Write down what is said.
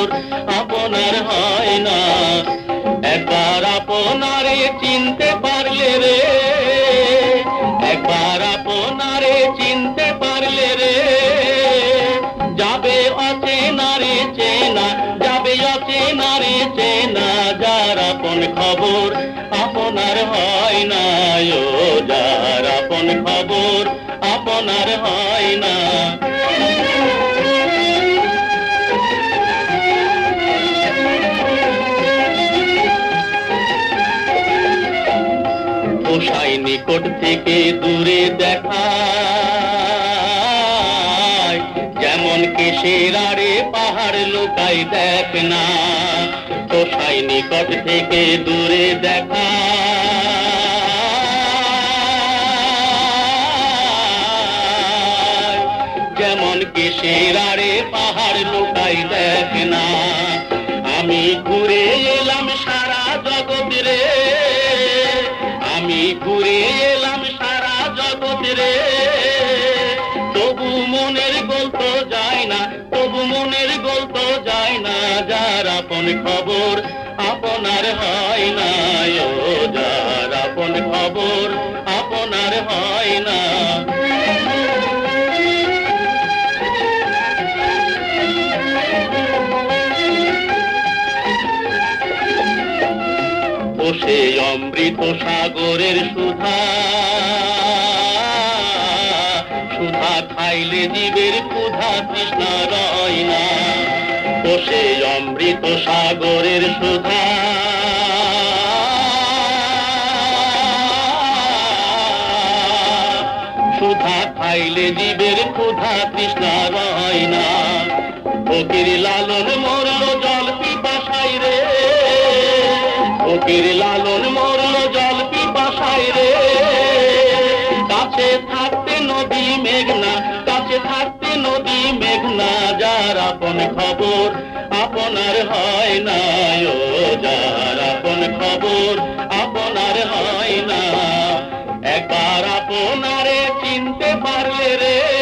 আপনার হয় না। একবার আপনারে চিনতে পারলে রে, একবার আপনারে চিনতে পারলে রে, যাবে অচেনারে চেনা, যাবে অচেনারে চেনা। যার আপন খবর আপনার হয় না, ও যার আপন খবর আপনার হয় না। পোষাই নিকট থেকে দূরে দেখা, যেমন কেশের আড়ে পাহাড় লুকাই দেখ না। পোষাই নিকট থেকে দূরে দেখা, যেমন কেশের আড়ে পাহাড় লুকাই দেখ না। আমি ঘুরে এলাম সারা জগৎ রে, আমি ঘুরে এলাম সারা জগৎ রে, তবু মনের গোল তো যায় না, তবু মনের গোল তো যায় না। যার আপন খবর আপনার হয় না, ও যার আপন খবর আপনার হয় না। বসে অমৃত সাগরের সুধা, সুধা খাইলে জীবের ক্ষুধা তৃষ্ণা রয় না। বসে অমৃত সাগরের সুধা, সুধা খাইলে জীবের ক্ষুধা তৃষ্ণা রয় না। ফকির লালন মরল জল পিপাসায় রে, ফকির লালন মরল জল পিপাসায় রে, কাছে থাকতে নদী মেঘনা, কাছে থাকতে নদী মেঘনা। যার আপন খবর আপনার হয় না, ও যার আপন খবর আপনার হয় না। একবার আপনারে চিনতে পারলে রে,